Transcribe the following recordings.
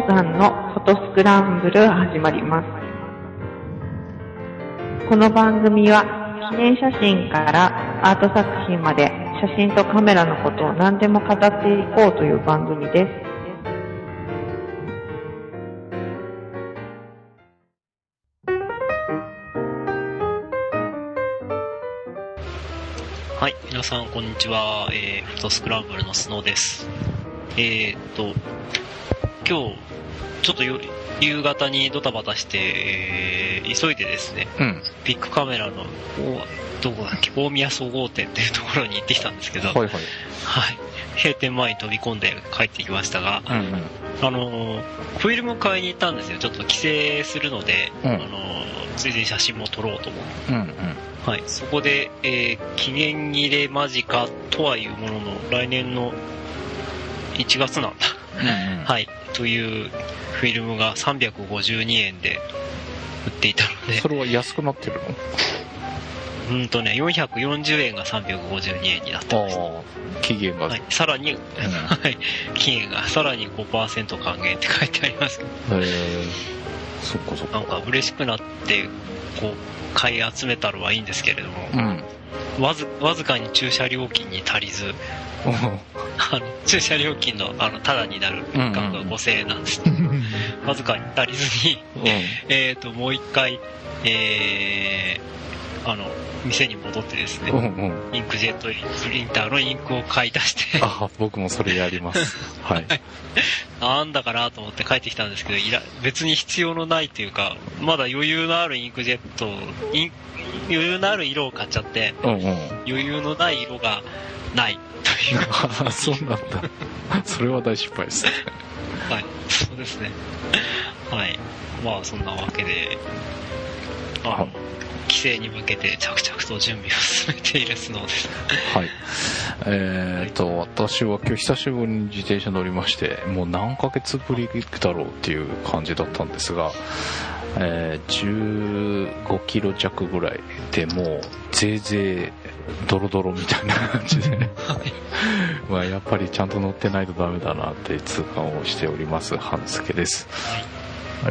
さんのフォトスクランブル始まります。この番組は記念写真からアート作品まで写真とカメラのことを何でも語っていこうという番組です。 はい、皆さんこんにちは。フォトスクランブルのスノーです。今日ちょっと夕方にドタバタして、急いでですね、ビッグカメラのどこだっけ、大宮総合店っていうところに行ってきたんですけど、はい、閉店前に飛び込んで帰ってきましたが、フィルム買いに行ったんですよ。ちょっと帰省するので、ついでに写真も撮ろうと思って。はい、そこで、期限切れ間近とはいうものの、来年の1月なんだ。はい、というフィルムが352円で売っていたので。 それは安くなってるの ？440円が352円になってます。 期限が、 はい、さらに、はい、期限がさらに 5% 還元って書いてありますけど。 そっかそっか。 なんか嬉しくなって、こう、買い集めたのはいいんですけれども、わずかに駐車料金に足りず、駐車料金のタダになる額が5000円なんです。わずかに足りずに、もう一回、店に戻ってですね、インクジェットプリンターのインクを買い足して僕もそれやりますはいなんだかなと思って帰ってきたんですけど、別に必要のないというか、まだ余裕のあるインクジェット余裕のある色を買っちゃって、余裕のない色がないというそうなんだそれは大失敗ですねはい、そうですね。はい、まあそんなわけで帰省に向けて着々と準備を進めているスノーです。 はい。私は今日久しぶりに自転車乗りまして、もう何ヶ月ぶりだろうっていう感じだったんですが、15キロ弱ぐらいでもうぜいぜいドロドロみたいな感じで、まあやっぱりちゃんと乗ってないとダメだなって痛感をしております。半助です。 はい。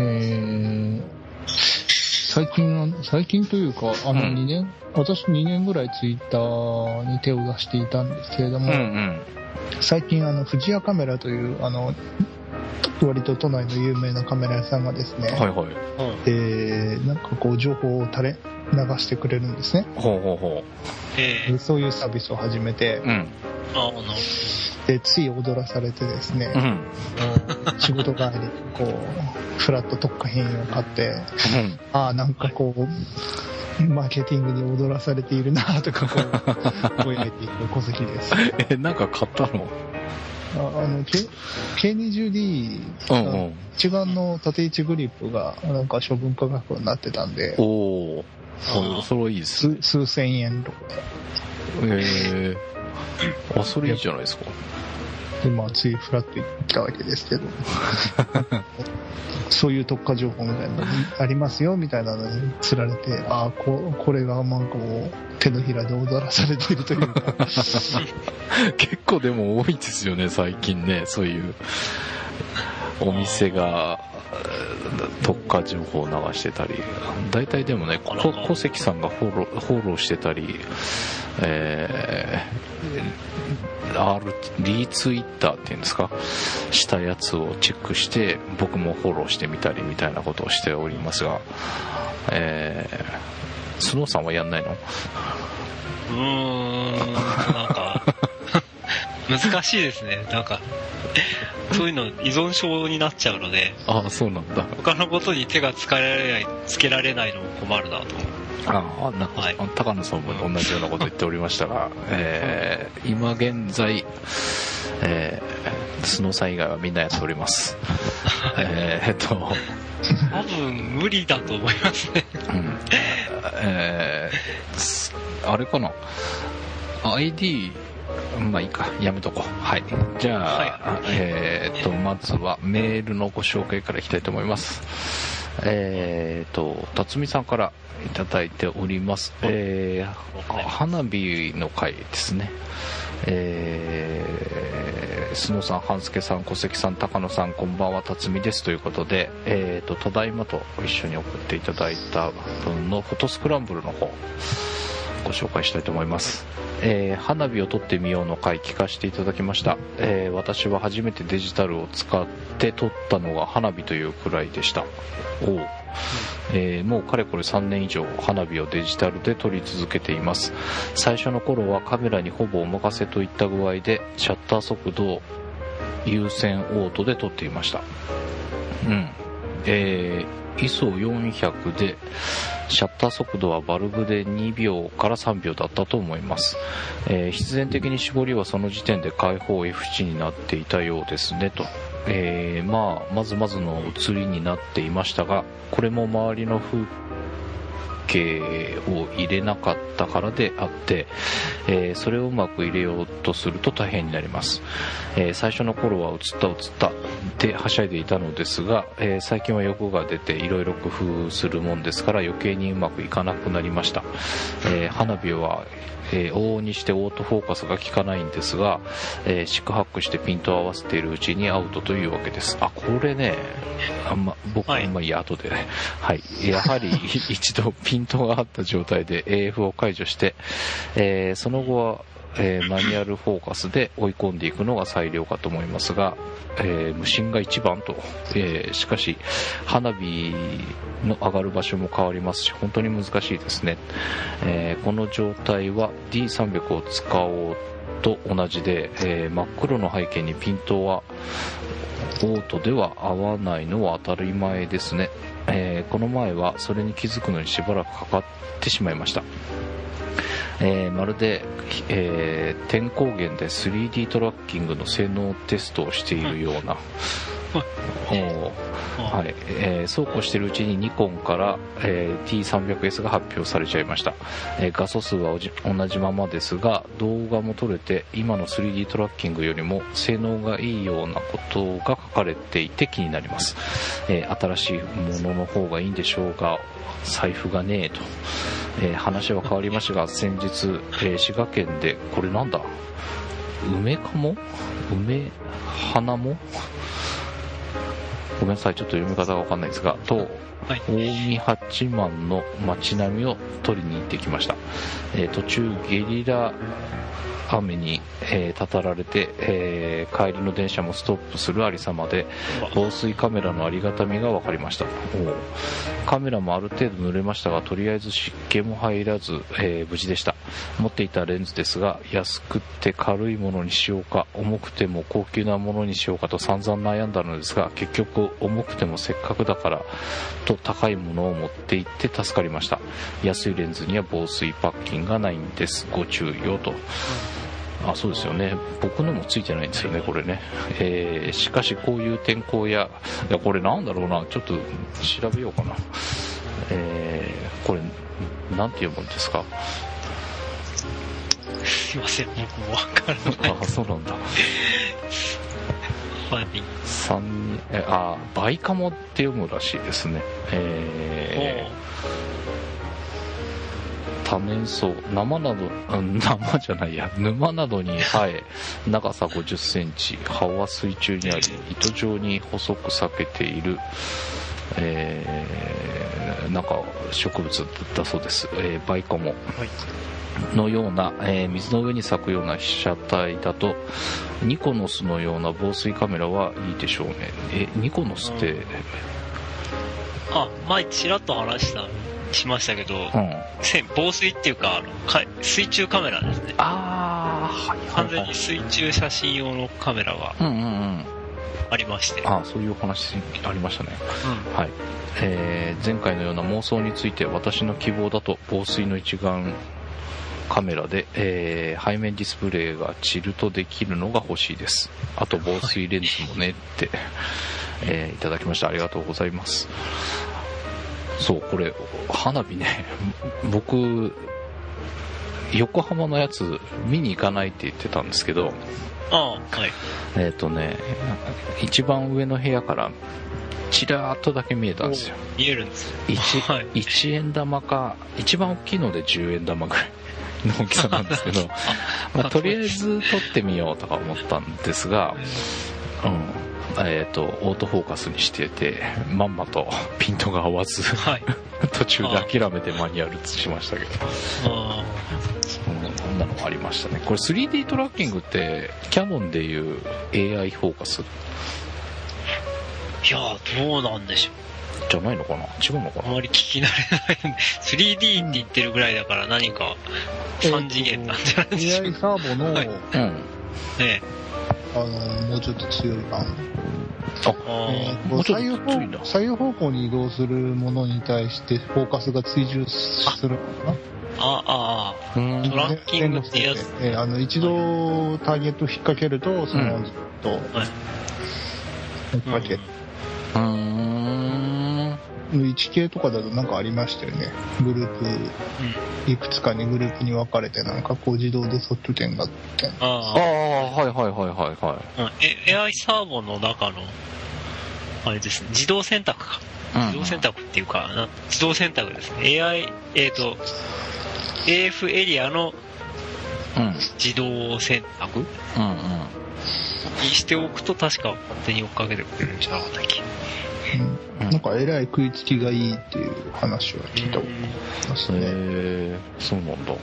最近というか、私2年ぐらいツイッターに手を出していたんですけれども、最近富士屋カメラという割と都内の有名なカメラ屋さんがですね、なんかこう情報を流してくれるんですね。でそういうサービスを始めて、でつい踊らされてですね、仕事帰りにこうフラット特化品を買って、なんかこうマーケティングに踊らされているなとかぼやいている小関です。 なんか買ったの K20D 一眼の縦位置グリップがなんか処分価格になってたんで、 それはいいですね。 数千円とかそれいいじゃないですか。 でついフラッと行ったわけですけどそういう特化情報みたいなのありますよみたいなのに釣られて、これがなんかもう手のひらで踊らされているというか結構でも多いですよね最近ね、そういうお店が特化情報を流してたり、大体でもね小関さんがフォローしてたり、リツイッターっていうんですか、したやつをチェックして僕もフォローしてみたりみたいなことをしておりますが、スノーさんはやんないの？ なんか難しいですね。なんかそういうの依存症になっちゃうので、 そうなんだ。 他のことに手がつけられないのも困るなと思う。 高野さんも同じようなこと言っておりましたが、今現在、スノーさん以外はみんなやっております。 多分無理だと思いますね。 あれかな、ID、まあいいか、やめとこう。はい。じゃあ、まずはメールのご紹介からいきたいと思います。辰巳さんからいただいております。花火の回ですね。 スノーさん、半助さん、小関さん、高野さん、こんばんは、辰巳ですということで、ただいまと一緒に送っていただいた分のフォトスクランブルの方ご紹介したいと思います。花火を撮ってみようの回聞かせていただきました。私は初めてデジタルを使って撮ったのが花火というくらいでした。もうかれこれ3年以上花火をデジタルで撮り続けています。最初の頃はカメラにほぼお任せといった具合でシャッター速度を優先オートで撮っていました。ISO400 でシャッター速度はバルブで2秒から3秒だったと思います。必然的に絞りはその時点で開放 F 値になっていたようですねと。まずまずの写りになっていましたが、これも周りの風景を入れなかったからであって、それをうまく入れようとすると大変になります。最初の頃は写ったではしゃいでいたのですが、最近は欲が出ていろいろ工夫するもんですから余計にうまくいかなくなりました。花火は往々にしてオートフォーカスが効かないんですが、四苦八苦してピントを合わせているうちにアウトというわけです。これね、僕は後でね、やはり一度ピントがあった状態で AF を解除して、その後はマニュアルフォーカスで追い込んでいくのが最良かと思いますが、無心が一番と、しかし花火の上がる場所も変わりますし本当に難しいですね。この状態は D300 を使おうと同じで、真っ黒の背景にピントはオートでは合わないのは当たり前ですね。この前はそれに気づくのにしばらくかかってしまいました。まるで、点光源で 3D トラッキングの性能テストをしているような、そうこうしているうちにニコンから、T300S が発表されちゃいました。画素数は同じままですが動画も撮れて今の 3D トラッキングよりも性能がいいようなことが書かれていて気になります。新しいものの方がいいんでしょうが財布がねえと。話は変わりましたが先日、滋賀県でこれなんだ梅花もごめんなさいちょっと読み方が分かんないですが近江八幡の街並みを撮りに行ってきました。途中ゲリラ雨に、たたられて、帰りの電車もストップするありさまで防水カメラのありがたみが分かりました。カメラもある程度濡れましたがとりあえず湿気も入らず、無事でした。持っていたレンズですが安くて軽いものにしようか重くても高級なものにしようかと散々悩んだのですが結局重くてもせっかくだからと高いものを持って行って助かりました。安いレンズには防水パッキンがないんです。ご注意をと。そうですよね。僕のもついてないんですよねこれね。しかしこういう天候やこれなんだろうなちょっと調べようかな。これなんて読むんですか。 すいません僕もわからない。 そうなんだ。バイカモって読むらしいですね。多年草沼など沼などに生え長さ50センチ葉は水中にあり糸状に細く裂けている、なんか植物だそうです。バイカモのような、水の上に咲くような被写体だとニコノスのような防水カメラはいいでしょうね。ニコノスって前ちらっと話しましたけど、防水っていうか水中カメラですね。完全に水中写真用のカメラがありまして、 そういうお話ありましたね。前回のような妄想について私の希望だと防水の一眼カメラで、背面ディスプレイがチルトできるのが欲しいです。あと防水レンズもねって、いただきました。ありがとうございます。そうこれ花火ね僕横浜のやつ見に行かないって言ってたんですけど一番上の部屋からチラーっとだけ見えたんですよ。 見えるんですよ。 1円玉か一番大きいので10円玉ぐらいの大きさなんですけど、まあ、とりあえず撮ってみようとか思ったんですが、オートフォーカスにしててまんまとピントが合わず、はい、途中で諦めてマニュアルしましたけど、そんなのありましたね。これ 3D トラッキングってキヤノンでいう AI フォーカス、 いやーどうなんでしょうじゃないのかな、違うのかな、 あまり聞き慣れないんで 3D って言ってるぐらいだから何か3次元なんじゃないでしょう AI サーボの、 はい、ねもうちょっと強い版。 左右方向に移動するものに対してフォーカスが追従するのかな。 トラッキングってやつ。 一度ターゲットを引っ掛けると、そのずっと、引っ掛ける。1系とかだとなんかありましたよね。グループ、いくつかにグループに分かれて、なんかこう自動でソット点があって。 はいはいはいはい。 AI サーボの中の、あれですね、自動選択か。自動選択っていうか、自動選択ですね。AF エリアの自動選択、にしておくと確か勝手に追っかけてくれるんじゃなかったっけ。 なんかえらい食いつきがいいっていう話は聞いたことありますね。 そうなんだ。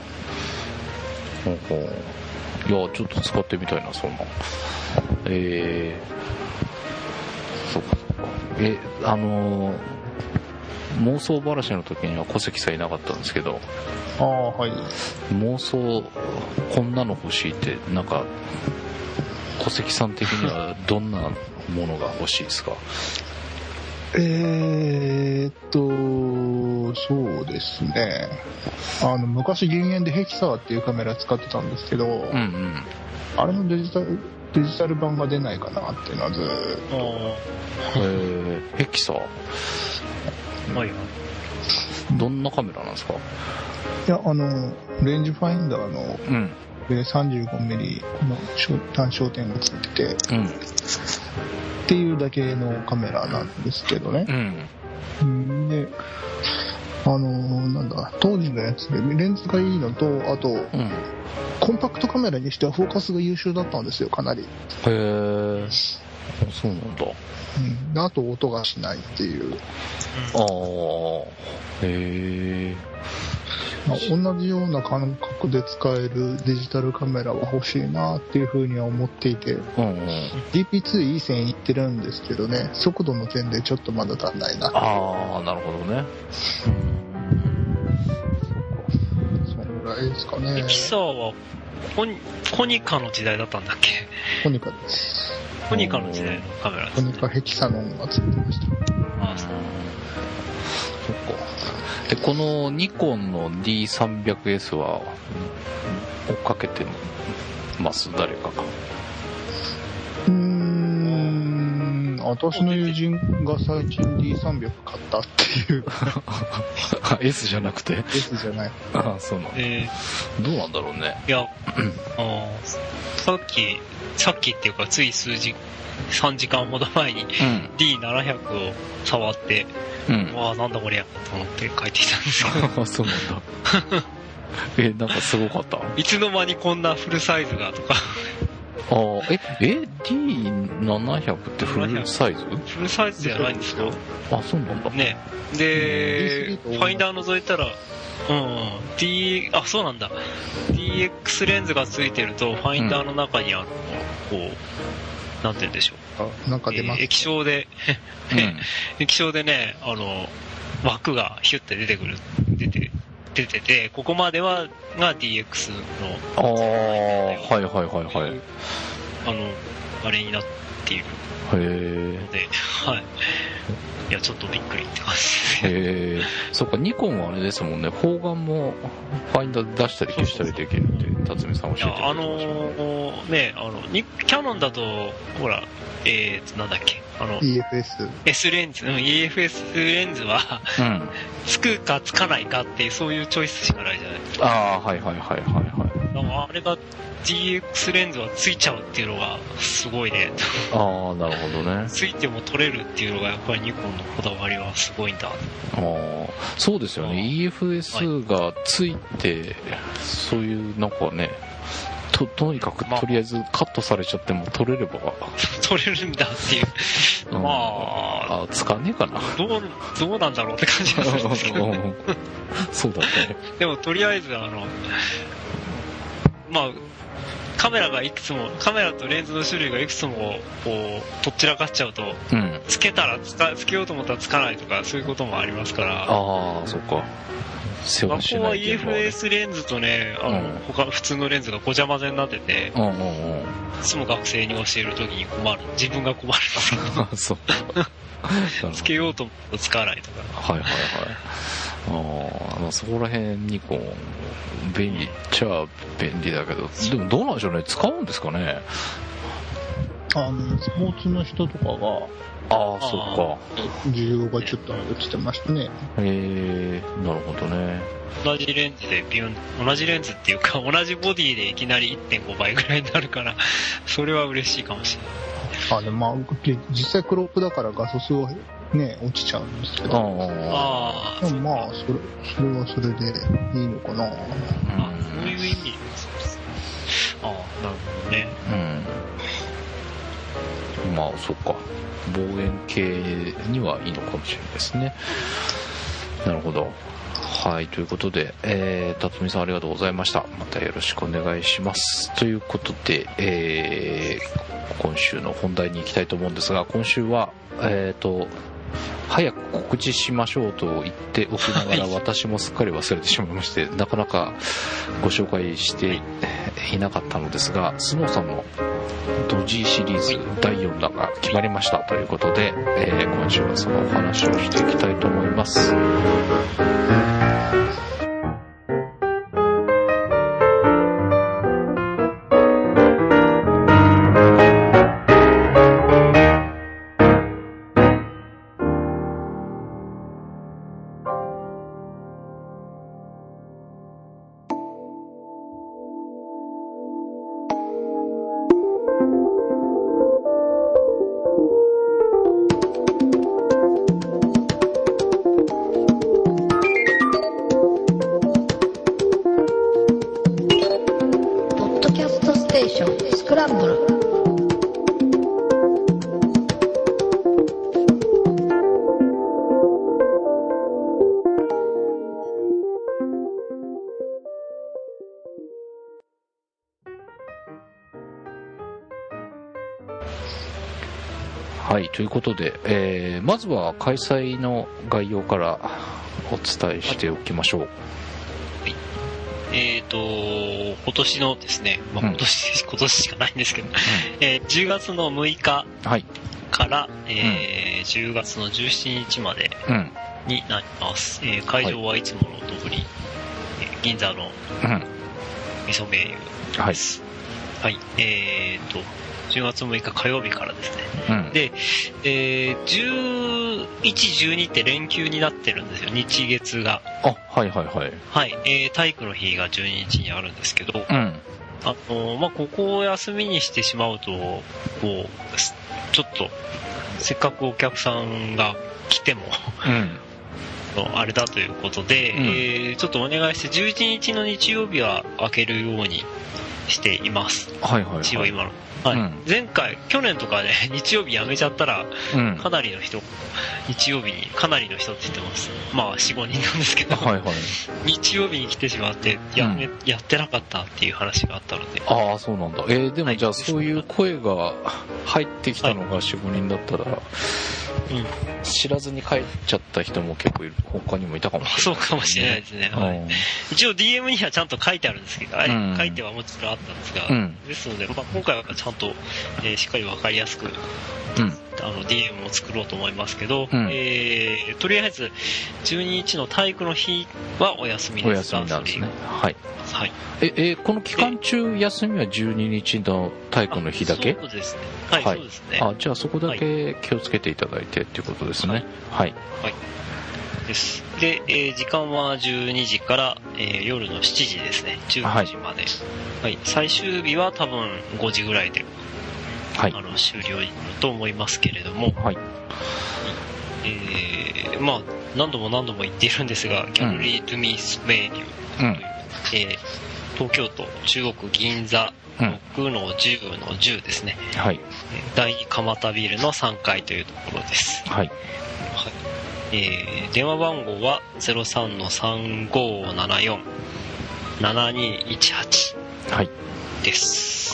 いやちょっと使ってみたいな、そんな。そうかそうか。妄想話の時には小関さんいなかったんですけど、 はい。 妄想こんなの欲しいって、なんか小関さん的にはどんなものが欲しいですか？ そうですね。昔減塩でヘキサーっていうカメラ使ってたんですけど、あれのデジタル版が出ないかなっていうのはずーっと。ヘキサー？ はい。 どんなカメラなんですか？ いや、レンジファインダーの、35mm の単焦点がついてて、っていうだけのカメラなんですけどね。で、当時のやつでレンズがいいのと、あと、コンパクトカメラにしてはフォーカスが優秀だったんですよ、かなり。 へー。そうなんだ。 あと音がしないっていう。 へー。 同じような感覚で使えるデジタルカメラは欲しいなっていうふうには思っていて、DP2 いい線いってるんですけどね、速度の点でちょっとまだ足んないな。 なるほどね。 そのぐらいですかね。 ヘキサーはコニカの時代だったんだっけ？ コニカです。 コニカの時代のカメラです、 コニカヘキサノンがついてました。 そっか。でこのニコンの D300S は追っかけてます誰かが？ 私の友人が最近 D300 買ったっていう S じゃなくて S じゃない。 そうなんだ。どうなんだろうね。 いやさっきっていうかつい3時間ほど前に D700 を触って、わあなんだこりゃと思って帰ってきたんですけどそうなんだ。なんかすごかった。 いつの間にこんなフルサイズがとか D700 ってフルサイズ？ フルサイズじゃないんですか？ そうなんだ。 ね。で、ファインダー覗いたら、そうなんだ。DX レンズがついてると、ファインダーの中にこう、なんて言うんでしょう。 なんか出ます。 液晶で、液晶でね、枠がヒュッて出てて、ここまでが DX の、 はい。 あれになっているので、はい。いや、ちょっとびっくりって感じですね。 そっか、ニコンはあれですもんね、方眼もファインダー出したり消したりできるって、辰巳さん教えてくれました。 キヤノンだと、ほら、なんだっけ、 EFS。 S レンズ、EFS レンズは、つくかつかないかっていう、そういうチョイスしかないじゃないですか。 はい。 あれが DX レンズはついちゃうっていうのがすごいね。 ああ、なるほどね。 ついても撮れるっていうのがやっぱりニコンのこだわりはすごいんだ。 ああ、そうですよね。EFS がついて、そういうなんかね、とにかくとりあえずカットされちゃっても撮れれば撮れるんだっていう、まあ使わねえかな、 どうなんだろうって感じがするんですけどそうだね。 でもとりあえずまあカメラとレンズの種類がいくつもこうとっちらかっちゃうと、つけようと思ったらつかないとかそういうこともありますから。 ああ、そっか。 ここは EFS レンズとね、普通のレンズがごちゃ混ぜになってて、いつも学生に教えるときに自分が困るんですけどつけようと思ってつかないとか。はいはいはい。そこら辺ニコン便利っちゃ便利だけど、でもどうなんでしょうね、使うんですかね。 スポーツの人とかが、 ああ、そっか。 需要がちょっと落ちてましたね。 なるほどね。 同じレンズっていうか、同じボディでいきなり 1.5 倍ぐらいになるから、それは嬉しいかもしれない。 でも実際クロップだから画素数はね、落ちちゃうんですけど。でもそれはそれでいいのかな。 そういう意味で。なるほどね。 まあ、そっか。望遠系にはいいのかもしれないですね。なるほど。はい、ということで、辰巳さんありがとうございました。またよろしくお願いします。ということで、今週の本題に行きたいと思うんですが、今週は、早く告知しましょうと言っておきながら、私もすっかり忘れてしまいまして、なかなかご紹介していなかったのですが、スノーさんのドジーシリーズ第4弾が決まりましたということで、今週はそのお話をしていきたいと思います。はい、ということで、まずは開催の概要からお伝えしておきましょう。 今年のですね、今年しかないんですけど、10月の6日から、10月の17日までになります。会場はいつもの通り、銀座のみそめ湯です。はい、10月6日火曜日からですね。で、11、12って連休になってるんですよ、日月が。 はいはいはい。 はい、体育の日が12日にあるんですけど、ここを休みにしてしまうと、ちょっと、せっかくお客さんが来ても、あれだということで、ちょっとお願いして、11日の日曜日は開けるようにしています。一応今の。去年とかね、日曜日やめちゃったら、かなりの人、日曜日に、かなりの人って言ってます。4、5人なんですけど、日曜日に来てしまって、やってなかったっていう話があったので。 ああ、そうなんだ。でもじゃあそういう声が入ってきたのが4、5人だったら、知らずに帰っちゃった人も結構他にもいたかもしれない。 そうかもしれないですね。一応 DM にはちゃんと書いてあるんですけど、書いてはもちろんあったんですが、ですので、今回はちゃんと、しっかりわかりやすく、DM を作ろうと思いますけど、とりあえず12日の体育の日はお休みですが、 お休みなんですね。はい。この期間中休みは12日の体育の日だけ？ そうですね。はい、そうですね。 じゃあそこだけ気をつけていただいてっていうことですね。はい。 です。で、時間は12時から、夜の7時ですね。19時まで。はい。最終日は多分5時ぐらいで、はい、終了と思いますけれども、はい。まあ、何度も言っているんですが、ギャラリー・ドゥ・ミス・メニューという、東京都中国銀座6-10-10ですね。はい。第2蒲田ビルの3階というところです。はい。はい、電話番号は 03-3574-7218 はいです。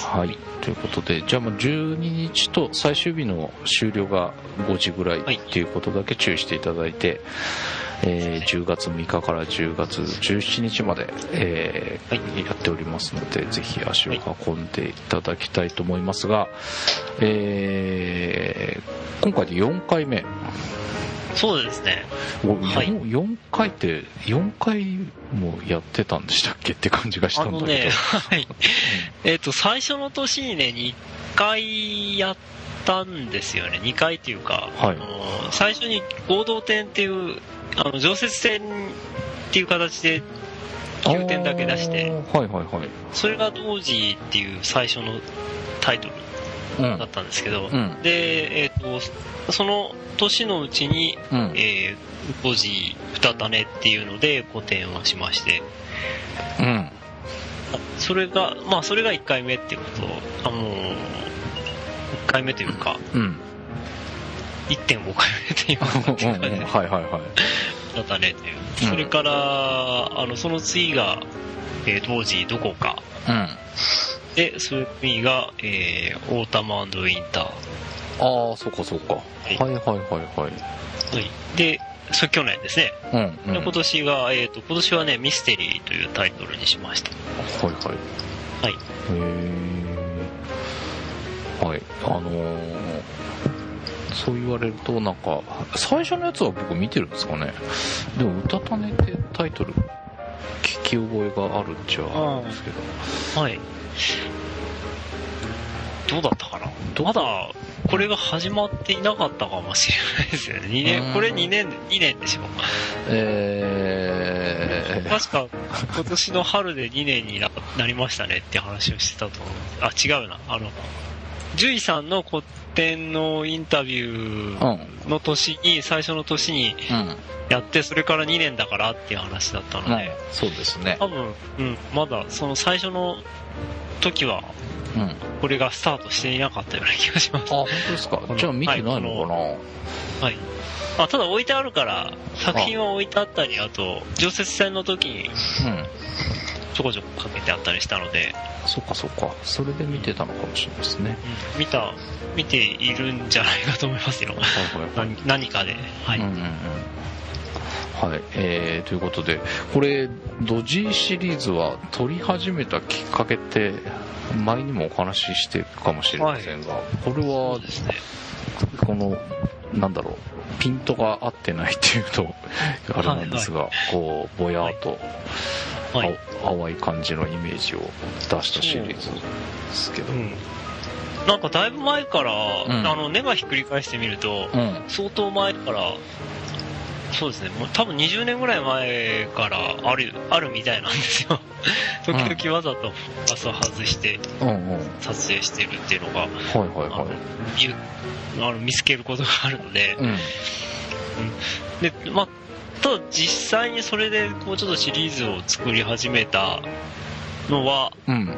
はい。ということで、じゃあもう12日と最終日の終了が5時ぐらいっていうことだけ注意していただいて、10月6日から10月17日まで、やっておりますので、ぜひ足を運んでいただきたいと思いますが、今回で4回目。 そうですね。 4回って4回もやってたんでしたっけって感じがしたんだけど。 はい。最初の年にね、2回やったんですよね。2回っていうか、はい、最初に合同展っていう、常設展っていう形で9点だけ出して、はいはいはい。それが同時っていう最初のタイトルだったんですけど、うん、で、その年のうちに、当時二種っていうので個展をしまして、うん、それが1回目っていうこと1回目というか、うん、1.5 回目っていうかっていうかね、はいはいはい、二種っていう、それからその次が、当時どこか、うん、でその次が、オータム&ウィンター。 ああ、そうかそうか。はい、はいはいはいはい。 で、それ去年ですね。うんうん、で今年が、今年はね、ミステリーというタイトルにしました。はいはい。はい。 はい。そう言われるとなんか、最初のやつは僕見てるんですかね。でも、歌種ってタイトル、聞き覚えがあるっちゃあるんですけど。はい。 どうだったかな？まだ、これが始まっていなかったかもしれないですよね。2年、これ2年でしょ。確か、今年の春で2年になりましたねって話をしてたと思う。あ、違うな。獣医さんの個展のインタビューの年に、最初の年にやって、それから2年だからっていう話だったので、 そうですね。 多分、まだその最初の時は、これがスタートしていなかったような気がします。あ、 本当ですか。じゃあ見てないのかな。 はい。ただ置いてあるから、作品は置いてあったり、あと、常設展の時に、ちょこちょこかけてあったりしたので。 そっかそっか。それで見てたのかもしれないですね。 見ているんじゃないかと思いますよ。何かで。はい。 はい、ということで、これドジーシリーズは撮り始めたきっかけって前にもお話ししてるかもしれませんが、はい、これはですね、このなんだろう、ピントが合ってないっていうとあれなんですが、こうぼやーっと、淡い感じのイメージを出したシリーズですけど、 なんかだいぶ前から、根がひっくり返してみると、相当前からそうですね、もう多分20年ぐらい前からあるみたいなんですよ。時々わざとフォーカスを外して撮影してるっていうのが、見つけることがあるので、で、ただ実際にそれでこうちょっとシリーズを作り始めたのは、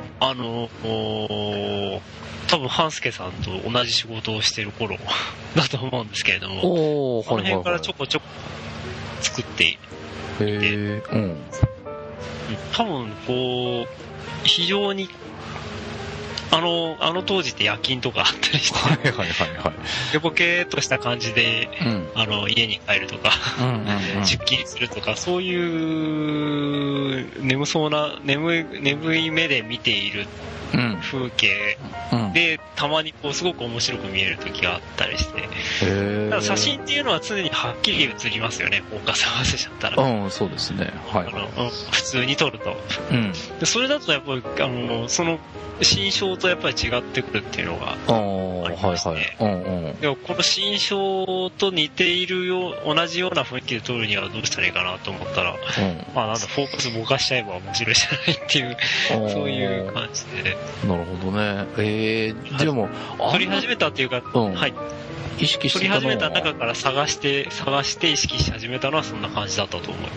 多分半助さんと同じ仕事をしてる頃だと思うんですけれども、この辺からちょこちょこ作っていて、多分こう非常にあの当時って夜勤とかあったりして、でボケーっとした感じで、家に帰るとか、出勤するとか、そういう眠い目で見ている風景で、たまにこうすごく面白く見える時があったりして、ただ写真っていうのは常にはっきり映りますよね、フォーカス合わせちゃったら。 そうですね。はい。 普通に撮ると。でそれだとやっぱり、その新象とやっぱり違ってくるっていうのがありまして、でもこの新象と似ている同じような雰囲気で撮るにはどうしたらいいかなと思ったら、まあなんだ、フォーカスぼかしちゃえば面白いじゃないっていう、そういう感じで。 なるほどね。でも、 撮り始めたっていうか、はい。 意識して撮り始めた中から探して意識し始めたのはそんな感じだったと思います。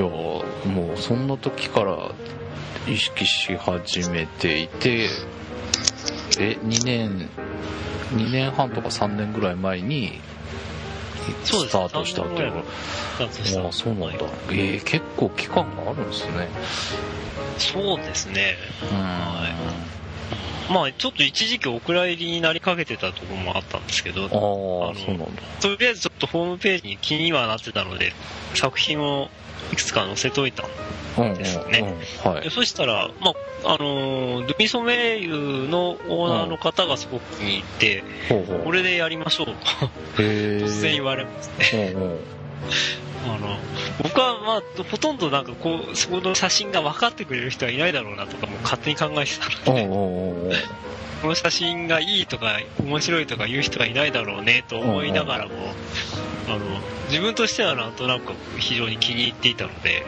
じゃあ、もうそんな時から意識し始めていて、2年半とか3年ぐらい前にスタートしたっていうの。そうなんだ。結構期間があるんですね。 そうですね。まあちょっと一時期お蔵入りになりかけてたところもあったんですけど、 そうなんだ。 とりあえずちょっとホームページに気にはなってたので、作品をいくつか載せといたんですね。そしたら、ルミソメイユのオーナーの方がすごく気に入って、これでやりましょうと突然言われますね。僕はまあほとんどなんかそこの写真が分かってくれる人はいないだろうなとかも勝手に考えてたので、この写真がいいとか面白いとか言う人はいないだろうねと思いながらも、自分としてはなんとなく非常に気に入っていたので、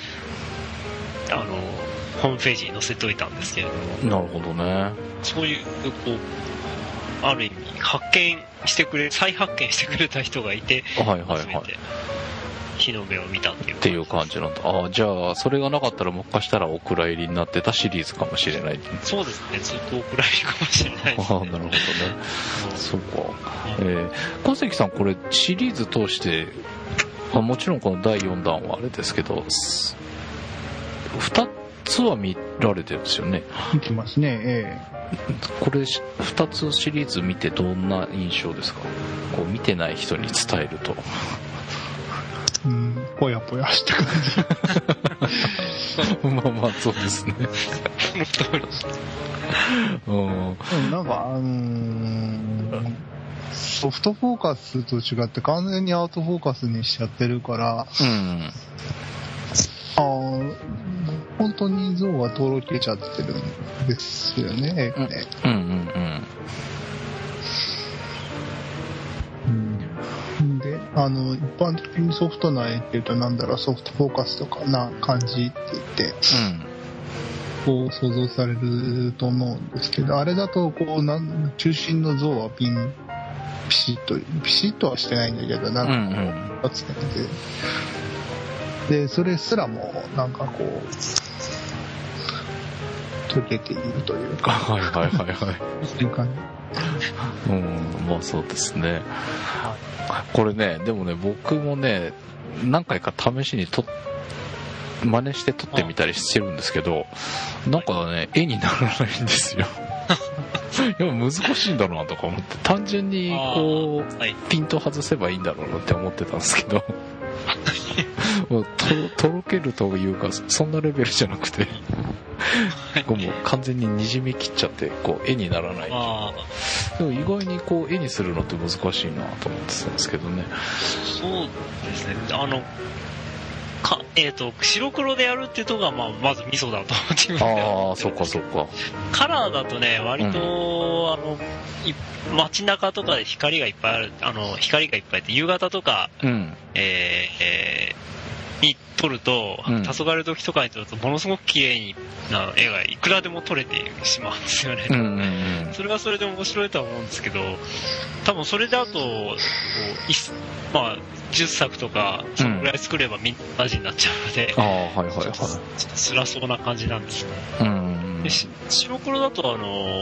ホームページに載せといたんですけれども。 なるほどね。 そういうある意味再発見してくれた人がいて、初めて日の目を見たっていう感じなんだ。じゃあそれがなかったらもしかしたらお蔵入りになってたシリーズかもしれない。 そうですね、ずっとお蔵入りかもしれないですね。 なるほどね。そうか。小関さん、これシリーズ通して、もちろんこの第4弾はあれですけど、2つは見られてるんですよね。 見てますね。 これ2つシリーズ見てどんな印象ですか？見てない人に伝えると。 ぽやぽやした感じ。まあそうですね。 なんかソフトフォーカスと違って完全にアウトフォーカスにしちゃってるから、本当に像がとろけちゃってるんですよね。で、一般的にソフトな絵っていうとソフトフォーカスとかな感じって言って、こう想像されると思うんですけど、あれだと中心の像はピシッとはしてないんだけど、つけてで、それすらも溶けているというか、そういう感じ。 まあそうですね。これね、でもね、僕もね、何回か試しに真似して撮ってみたりしてるんですけど、なんかね、絵にならないんですよ。いや、難しいんだろうなとか思って、単純にピント外せばいいんだろうなって思ってたんですけど、とろけるというか、そんなレベルじゃなくて、もう完全ににじみ切っちゃって絵にならない。でも意外に絵にするのって難しいなと思ってたんですけどね。 そうですね。白黒でやるっていうとこがまずミソだと思っています。 そっかそっか。 カラーだとね、割と、街中とかで光がいっぱいある、光がいっぱいあって、夕方とか、に撮ると、黄昏時とかに撮るとものすごく綺麗な絵がいくらでも撮れてしまうんですよね。それはそれで面白いとは思うんですけど、多分それだと10作とかそのぐらい作ればみんな同じになっちゃうので、ちょっと辛そうな感じなんですね。で白黒だと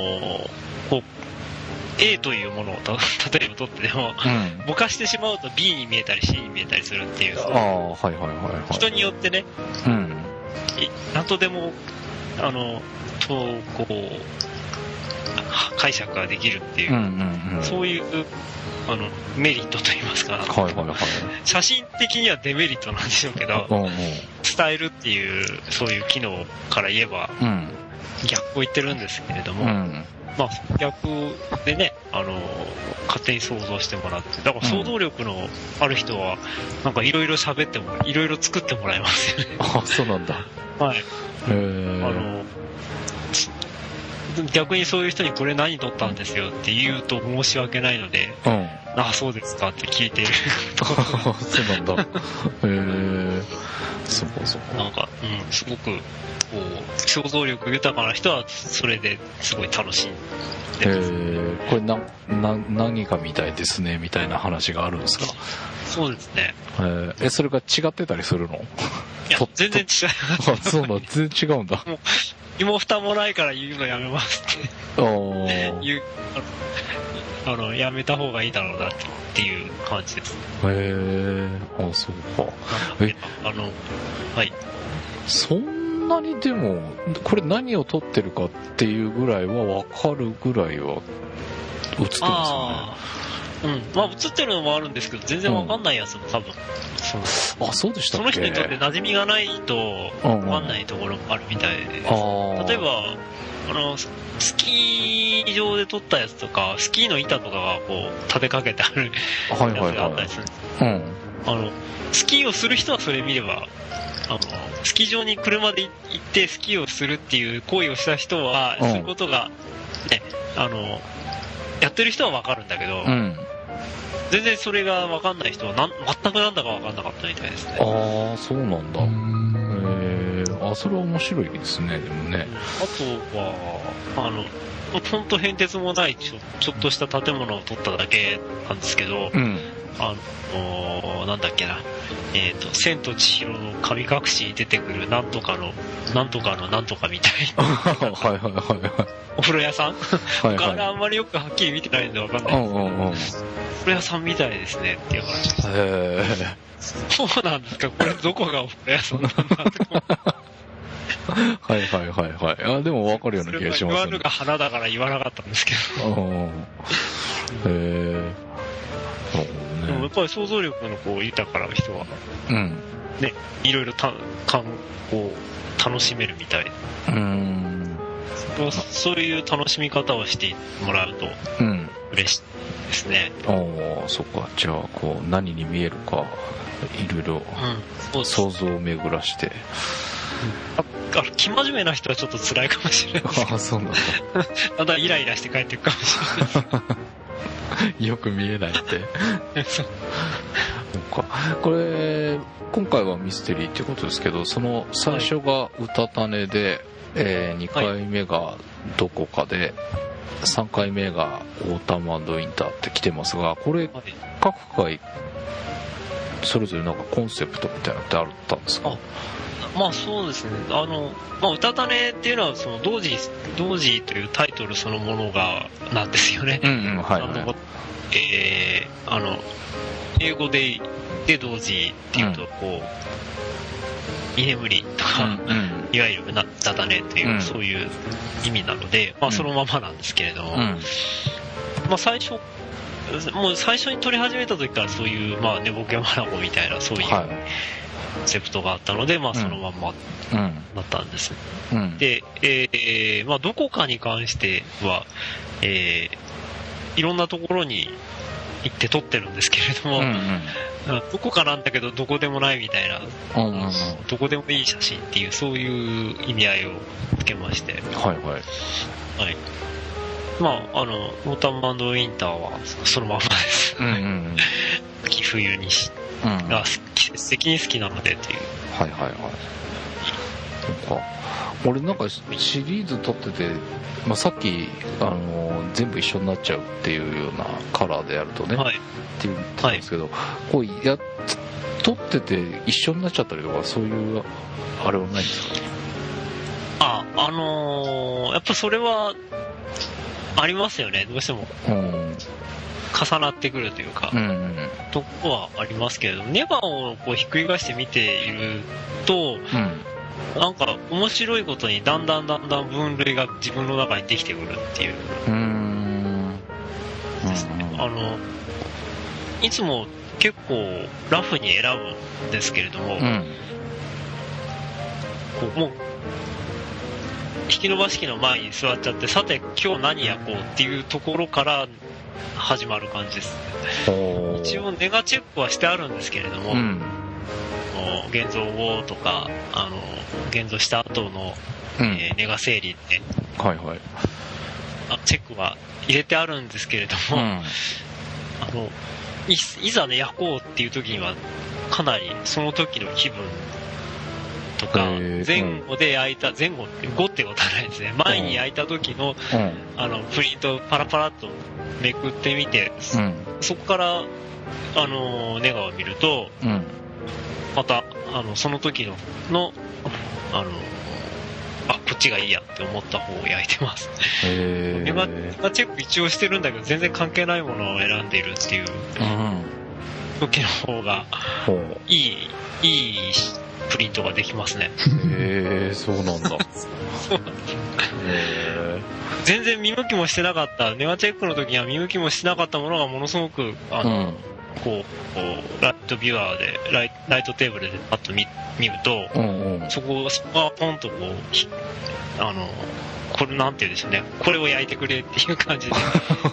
A というものを例えば取ってでも、ぼかしてしまうと B に見えたり C に見えたりするっていう、人によってね、何とでも解釈ができるっていう、そういうメリットといいますか、写真的にはデメリットなんでしょうけど、伝えるっていうそういう機能から言えば、逆を言ってるんですけれども、まあ逆でね、勝手に想像してもらって、だから想像力のある人はなんかいろいろ喋ってもいろいろ作ってもらえますよね。 あ、そうなんだ。 はい。逆にそういう人にこれ何撮ったんですよって言うと申し訳ないので、ああそうですかって聞いてるとそうなんだ。そこそこ。 なんか、すごくこう想像力豊かな人はそれですごい楽しんでます。 これ何かみたいですねみたいな話があるんですか？ そうですね。 それが違ってたりするの？ いや全然違います。 あ、そうなん、全然違うんだ。 もう身も蓋もないから言うのやめますって言う、やめた方がいいだろうなっていう感じです。 あ、そうか。 はい。 そんなにでもこれ何を撮ってるかっていうぐらいは分かるぐらいは映ってますよね。 まあ映ってるのもあるんですけど全然分かんないやつも多分、 そうでしたっけ？ その人にとって馴染みがないと分かんないところもあるみたいで、例えばスキー場で撮ったやつとかスキーの板とかがこう立てかけてあるやつがあったりするんです。スキーをする人はそれ見れば、スキー場に車で行ってスキーをするっていう行為をした人は、そういうことがね、やってる人は分かるんだけど、全然それが分かんない人は全くなんだか分かんなかったみたいですね。 ああ、そうなんだ。それは面白いですね、でもね。 あとは、ほんと変哲もないちょっとした建物を撮っただけなんですけど、なんだっけな、千と千尋の神隠しに出てくるなんとかのなんとかのなんとかみたいなお風呂屋さん他があんまりよくはっきり見てないんでわかんないですけど、お風呂屋さんみたいですねっていう話です。そうなんですか、これどこがお風呂屋さんなんだってあ、でも分かるような気がしますね。 言わぬが花だから言わなかったんですけどでもやっぱり想像力のこう豊かな人は、ね、いろいろ楽しめるみたい。そういう楽しみ方をしてもらうと嬉しいですね。 そっか。じゃあこう何に見えるかいろいろ想像を巡らして。 生真面目な人はちょっと辛いかもしれないですけど。 そうなんだ。 ただイライラして帰っていくかもしれないです。 よく見えないって。そうか。これ今回はミステリーってことですけど、その最初が歌種で、2回目がどこかで、3回目がオータム&インターって来てますが、これ各回それぞれなんかコンセプトみたいなのってあったんですか？ まあそうですね。歌種っていうのはその同時というタイトルそのものがなんですよね。英語で同時っていうとこう、居眠りとか、いわゆる歌種という、そういう意味なので、まあそのままなんですけれども、まあもう最初に撮り始めた時からそういう、まあ寝ぼけまなこみたいなそういう、コンセプトがあったので、まあそのまんまだったんです。で、まあどこかに関しては、いろんなところに行って撮ってるんですけれども、どこかなんだけどどこでもないみたいな、どこでもいい写真っていうそういう意味合いをつけまして、まあオータム&インターはそのままです。秋冬にが季節的に好きなのでっていう。 俺なんかシリーズ撮ってて、まあ、さっき全部一緒になっちゃうっていうようなカラーでやるとね、って言ってたんですけど、こう撮ってて一緒になっちゃったりとかそういうあれはないんですか？ やっぱそれはありますよね、どうしても。重なってくるというか、とこはありますけれども、ネバをこうひっくり返して見ていると、 なんか面白いことにだんだん分類が自分の中にできてくるっていう。ですね。いつも結構ラフに選ぶんですけれども、もう引き伸ばし機の前に座っちゃって、さて今日何焼こうっていうところから始まる感じですね。一応ネガチェックはしてあるんですけれども、現像後とか現像した後の、ネガ整理ってチェックは入れてあるんですけれども、いざね焼こうっていう時にはかなりその時の気分とか、前後で焼いた、前後って5ってことはないですね。前に焼いた時の、プリントをパラパラっとめくってみて、そこからネガを見ると、またその時のこっちがいいやって思った方を焼いてます。ネガチェック一応してるんだけど全然関係ないものを選んでいるっていう時の方がいいプリントができますね。 そうなんだ。 全然見向きもしてなかった、ネガチェックの時には見向きもしてなかったものがものすごくこうライトビュアーでライトテーブルでパッと見ると、そこがポンとこうこれなんて言うんでしょうね、これを焼いてくれっていう感じで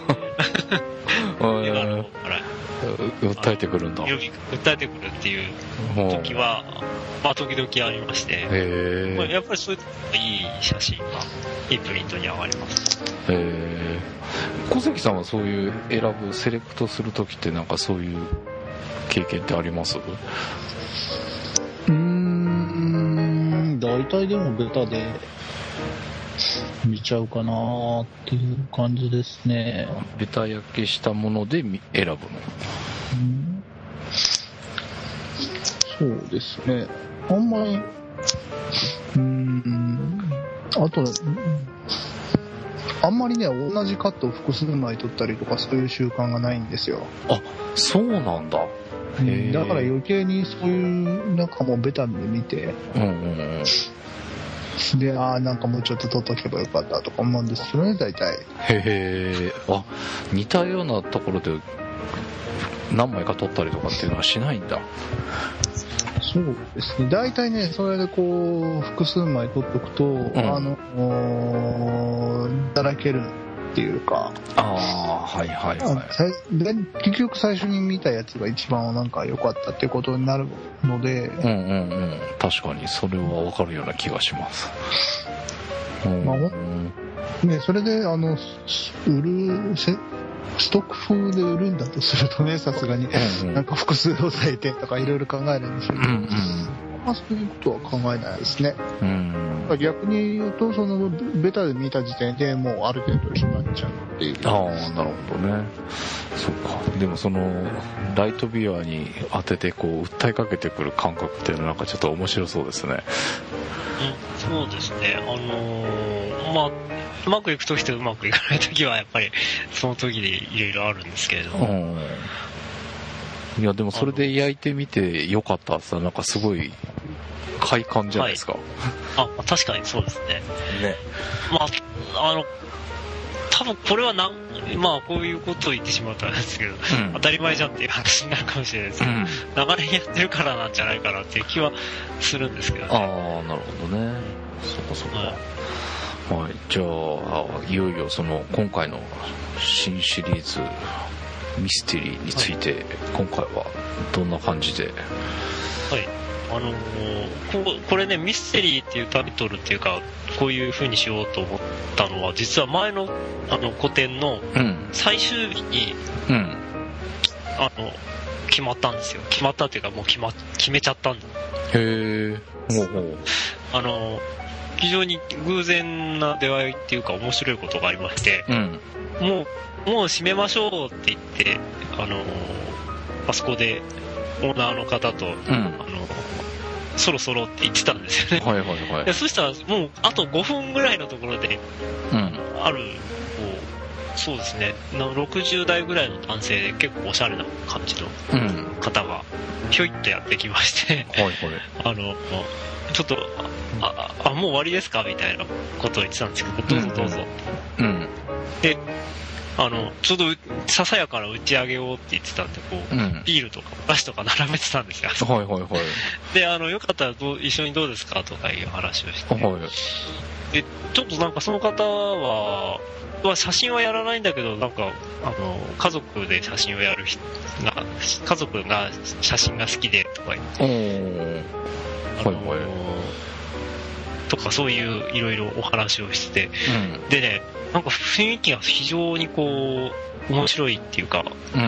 訴えてくるんだ。 訴えてくるっていう時は時々ありまして、やっぱりそういういい写真がいいプリントに上がります。 小関さんはそういう選ぶセレクトする時ってなんかそういう経験ってあります？ 大体でもベタで見ちゃうかなーっていう感じですね。 ベタ焼けしたもので選ぶの？ そうですね。あんまりあとあんまりね、同じカットを複数枚取ったりとかそういう習慣がないんですよ。 あ、そうなんだ。 だから余計にそういうなんかもうベタで見て、でなんかもうちょっと取っとけばよかったとか思うんですよね、大体。 似たようなところで何枚か取ったりとかっていうのはしないんだ。 そうですね。大体ね、それでこう複数枚取っとくと、だらけるっていうか。で結局最初に見たやつが一番なんか良かったっていうことになるので。 確かにそれは分かるような気がします。 それでストック風で売るんだとするとね、さすがになんか複数抑えてとかいろいろ考えるんですけど、そういうことは考えないですね。逆に言うと、そのベタで見た時点でもうある程度決まっちゃうっていう。 なるほどね。そうか。でもそのライトビュアーに当ててこう訴えかけてくる感覚っていうのはなんかちょっと面白そうですね。 そうですね。うまくいく時とうまくいかない時はやっぱりその時でいろいろあるんですけれども。 いやでもそれで焼いてみてよかったってなんかすごい快感じゃないですか。 確かにそうですね。多分これはこういうことを言ってしまうとあれですけど、当たり前じゃんっていう話になるかもしれないですけど、長年やってるからなんじゃないかなっていう気はするんですけどね。 なるほどね。そうか。じゃあいよいよその今回の新シリーズミステリーについて、今回はどんな感じで？ これね、ミステリーっていうタイトルっていうか、こういう風にしようと思ったのは、実は前の個展の最終日に、決まったんですよ。決まったっていうかもう決めちゃったんだ。非常に偶然な出会いっていうか面白いことがありまして、もう閉めましょうって言って、あそこでオーナーの方と、そろそろって言ってたんですよね。そしたらもうあと5分ぐらいのところで、そうですね、60代ぐらいの男性で結構おしゃれな感じの方がひょいっとやってきまして、 ちょっと、もう終わりですかみたいなことを言ってたんですけど、どうぞどうぞ。 うん。 で、ちょうどささやかな打ち上げをって言ってたんで、こう、ビールとかお菓子とか並べてたんですよ。 はいはいはい。 で、よかったら一緒にどうですかとかいう話をして。 はい。 で、ちょっとなんかその方は写真はやらないんだけど、なんか、家族で写真をやる人が、家族が写真が好きでとか言って、はいはい。とかそういういろいろお話をしてて、でね、なんか雰囲気が非常にこう、面白いっていうか、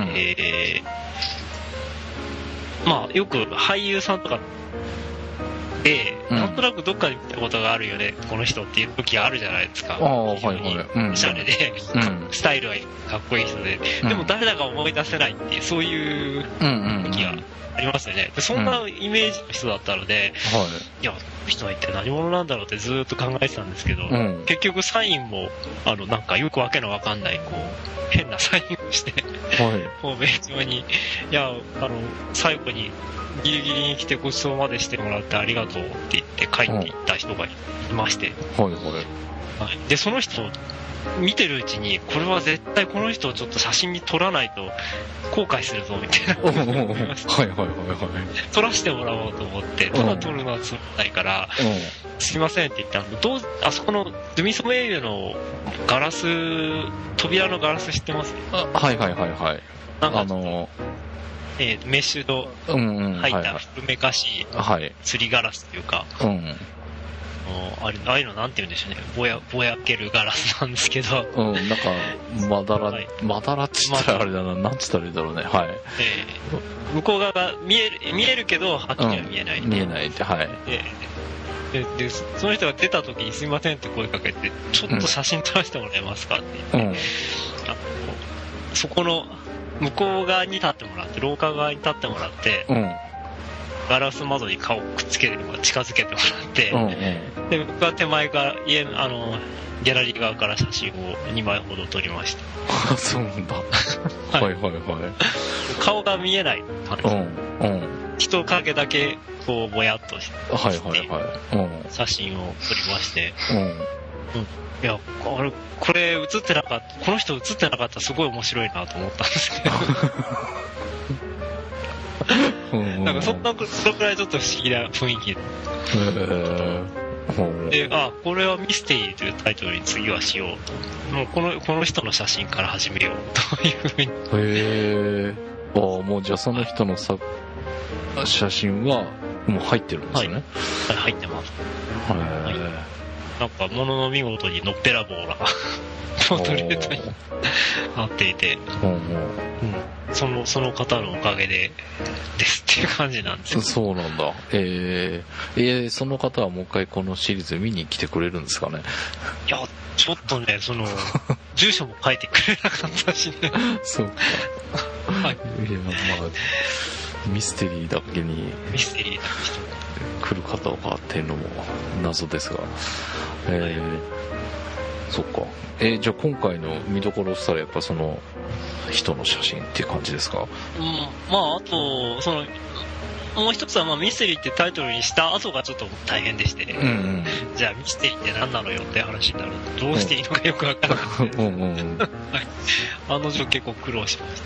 まあよく俳優さんとかで、なんとなくどっかで見たことがあるよね、この人っていう時があるじゃないですか。 はいはい。 おしゃれで、スタイルはかっこいい人で、でも誰だか思い出せないっていう、そういう時がありますよね。でそんなイメージの人だったので、いや、この人は一体何者なんだろうってずっと考えてたんですけど、結局サインも、なんかよくわけのわかんない、こう、変なサインをして、こう、名帳に、いや、最後に、ギリギリに来てご馳走までしてもらってありがとうって言って帰っていった人がいまして、でその人見てるうちにこれは絶対この人をちょっと写真に撮らないと後悔するぞみたいな思いました。撮らせてもらおうと思ってただ撮るのはつまんないから、すいませんって言ったらあそこのドゥミソメイユのガラス扉のガラス知ってます？ はいなんかメッシュと入った古めかしい釣りガラスというか、ああいうのなんて言うんでしょうね、ぼやけるガラスなんですけど、 なんかまだらっつったらあれだな、なんつったらいいだろうね、 向こう側が見えるけどはっきりは見えない、 見えないって、 でその人が出た時にすいませんって声かけて、ちょっと写真撮らせてもらえますかって言って、そこの向こう側に立ってもらって、廊下側に立ってもらって、ガラス窓に顔をくっつけて近づけてもらって、で僕は手前からギャラリー側から写真を2枚ほど撮りました。 そうなんだ。 顔が見えない感じ、人影だけこうぼやっとして写真を撮りまして、いや、これ映ってなかった、この人映ってなかったらすごい面白いなと思ったんですけどなんかそのくらいちょっと不思議な雰囲気で、これはミステリーというタイトルに次はしようと、もうこの人の写真から始めようというふうに。 もうじゃあその人の写真はもう入ってるんですよね。 入ってます。なんか物の見事にのっぺらぼうなポートレートになっていて、その方のおかげですっていう感じなんですよ。 そうなんだ。その方はもう一回このシリーズ見に来てくれるんですかね。 いや、ちょっとね、住所も書いてくれなかったしね。 そうか。いや、ミステリーだけに来る方がっていうのも謎ですが、そっか。じゃあ今回の見どころしたらやっぱその人の写真っていう感じですか？ あともう一つはミステリーってタイトルにした後がちょっと大変でして、じゃあミステリーって何なのよって話になるとどうしていいのかよくわからなくて、結構苦労しました。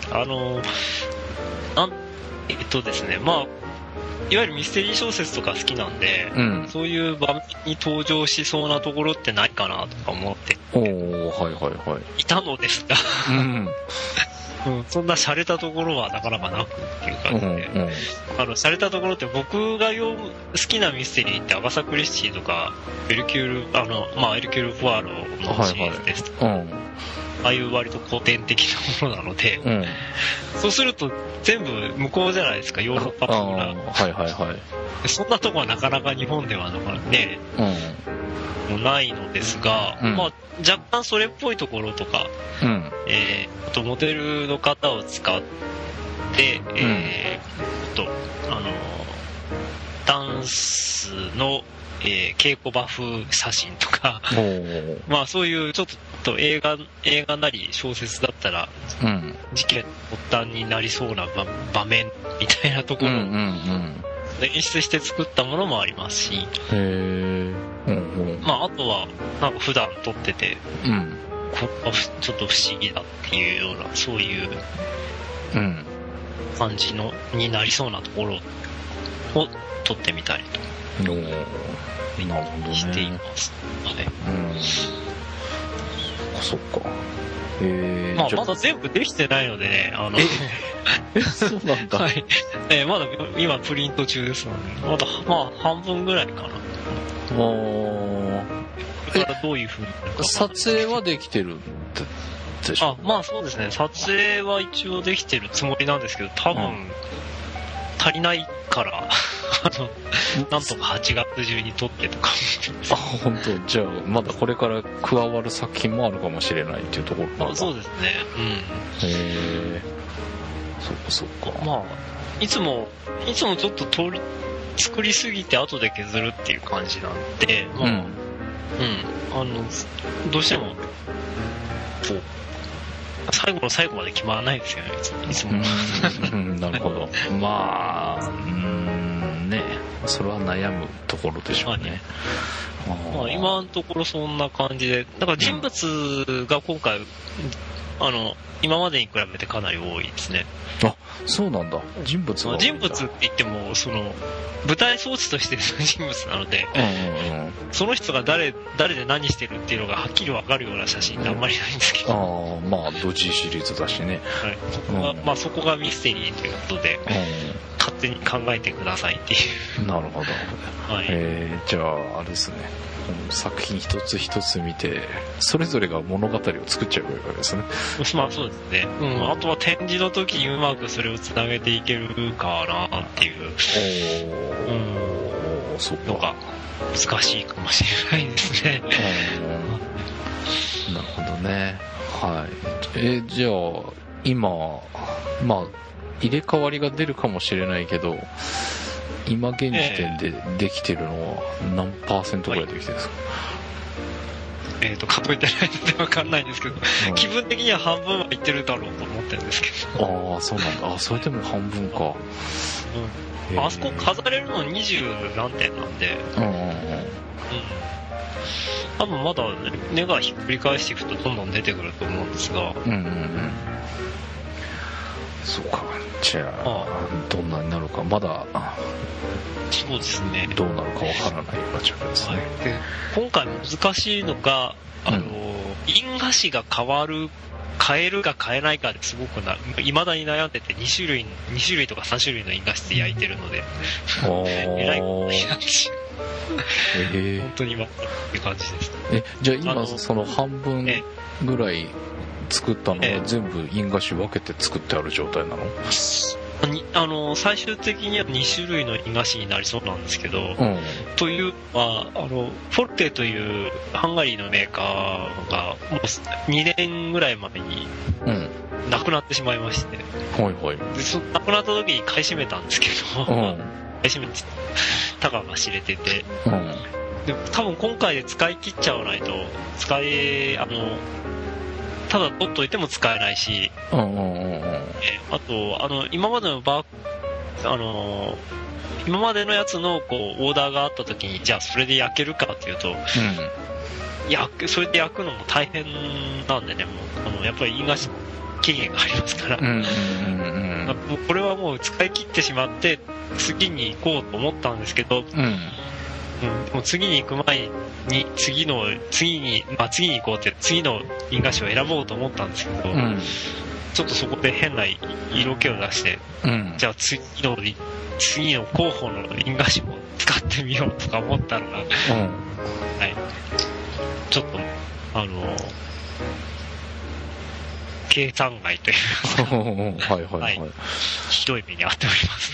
ですね、いわゆるミステリー小説とか好きなんで、そういう場面に登場しそうなところってないかなとか思っていたのですが、そんな洒落たところはなかなかなくっていう感じで、洒落たところって僕が好きなミステリーってアガサ・クリスティとかエルキュール・ポアロのシリーズですとか、ああいう割と古典的なものなので、そうすると全部向こうじゃないですか、ヨーロッパ的な。そんなとこはなかなか日本ではね、もないのですが、若干それっぽいところとか、あとモデルの方を使って、ダンスの、稽古場風写真とかそういうちょっと映画なり小説だったら、事件発端になりそうな場面みたいなところを演出して作ったものもありますし、 へー。 まああとはなんか普段撮ってて、ここはちょっと不思議だっていうような、そういう感じのになりそうなところを撮ってみたりとしていますね。 そっか。 まあまだ全部できてないのでね、 そうなんだ。 はい。まだ今プリント中ですので、まだまあ半分ぐらいかな。これからどういう風になるか。 撮影はできてるでしょ？ まあそうですね。撮影は一応できてるつもりなんですけど、多分足りないからなんとか8月中に撮ってとか。 本当。じゃあまだこれから加わる作品もあるかもしれないっていうところなんだ。 そうですね。 そっか。 まあいつもちょっと作りすぎて後で削るっていう感じなんで、まあどうしてもこう最後の最後まで決まらないですよね、いつも。 なるほど。まあ、ね、それは悩むところでしょうね。 まあ、今のところそんな感じで、だから人物が今回、今までに比べてかなり多いですね。 あ、そうなんだ。人物が多いんだ。 人物って言っても、舞台装置としての人物なので、その人が誰で何してるっていうのがはっきり分かるような写真ってあんまりないんですけど。 まあ、ドジシリーズだしね。 はい。まあ、そこがミステリーということで、勝手に考えてくださいっていう。 なるほど。 はい。 じゃあ、あれですね。作品一つ一つ見て、それぞれが物語を作っちゃうわけですね。 まあそうですね。あとは展示の時にうまくそれをつなげていけるかなっていう。 そうのが難しいかもしれないですね。 なるほどね。はい。じゃあ、今、まあ、入れ替わりが出るかもしれないけど、今現時点でできてるのは何%ぐらいできてるんですか？ 数えてないので分かんないんですけど、気分的には半分はいってるだろうと思ってるんですけど。 そうなんだ。それでも半分か。 あそこ飾れるの20何点なんで、多分まだ根がひっくり返していくとどんどん出てくると思うんですが。 そうか。じゃあ、どんなになるか、まだ、 そうですね。 どうなるかわからないような状況ですね。 で、今回難しいのが、印画紙が変えるか変えないかですごく未だに悩んでて、2種類とか3種類の印画紙で焼いてるので、えらいことになってしまう。本当に今っていう感じです。 じゃあ今、その半分ぐらい作ったのは全部印画紙分けて作ってある状態なの？ 最終的には2種類の印画紙になりそうなんですけど、というのは、フォルテというハンガリーのメーカーがもう2年ぐらい前になくなってしまいまして、でなくなった時に買い占めたんですけど、買い占めてたかが知れてて、で多分今回で使い切っちゃわないとただ取っといても使えないし、あと今までの今までのやつのこうオーダーがあった時にじゃあそれで焼けるかっていうと、それで焼くのも大変なんでね、もうやっぱり印画紙も期限がありますから、これはもう使い切ってしまって次に行こうと思ったんですけど、もう次に行く前に次に行こうって次の印画紙を選ぼうと思ったんですけど、ちょっとそこで変な色気を出して、じゃあ次の候補の印画紙も使ってみようとか思ったのが、ちょっと計算外というかひどい目に遭っております。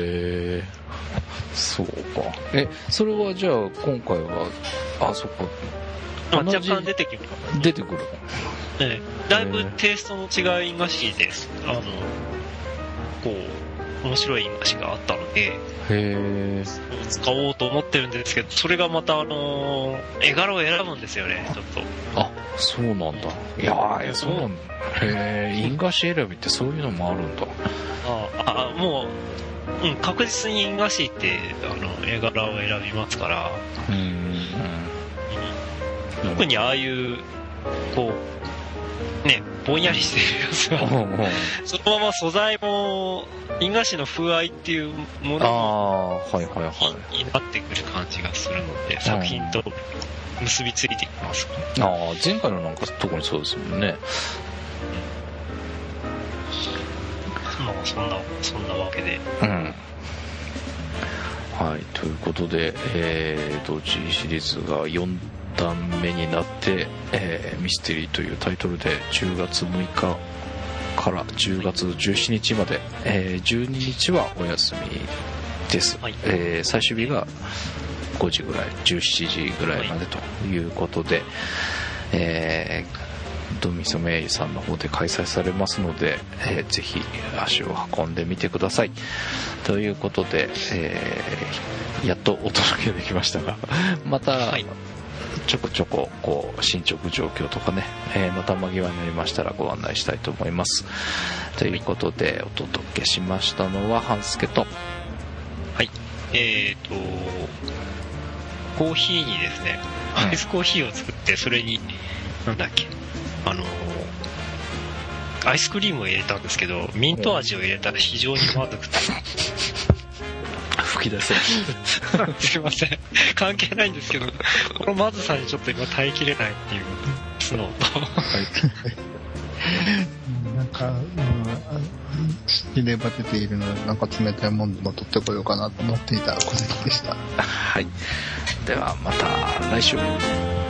そうか。それはじゃあ今回はそっか。 若干出てきます。 出てくる。 だいぶテイストの違う印画紙です。こう面白い印画紙があったので、使おうと思ってるんですけど、それがまた絵柄を選ぶんですよね、ちょっと。 そうなんだ。いやそうなんだ。印画紙選びってそういうのもあるんだ。 もう確実に因果シーって絵柄を選びますから、特にああいうこうねぼんやりしてるやつはそのまま素材も因果紙の風合いっていうものになってくる感じがするので、作品と結びついてきますかね。 前回のなんか特にそうですもんね。 そんなわけで。 はい、ということで、G シリーズが4段目になって、ミステリーというタイトルで10月6日から10月17日まで、12日はお休みです、最終日が5時ぐらい17時ぐらいまでということで、ドミソメイさんの方で開催されますので、ぜひ足を運んでみてくださいということで、やっとお届けできましたがまたちょこちょここう進捗状況とかね、のたま際になりましたらご案内したいと思います。ということでお届けしましたのは半助と、 コーヒーにですね、アイスコーヒーを作ってそれにアイスクリームを入れたんですけど、ミント味を入れたら非常にまずくて吹き出せすいません、関係ないんですけど、このまずさにちょっと今耐えきれないっていうスノーとなんか、湿気でバテているので、なんか冷たいものでも取ってこようかなと思っていた小関でした。 はい、ではまた来週。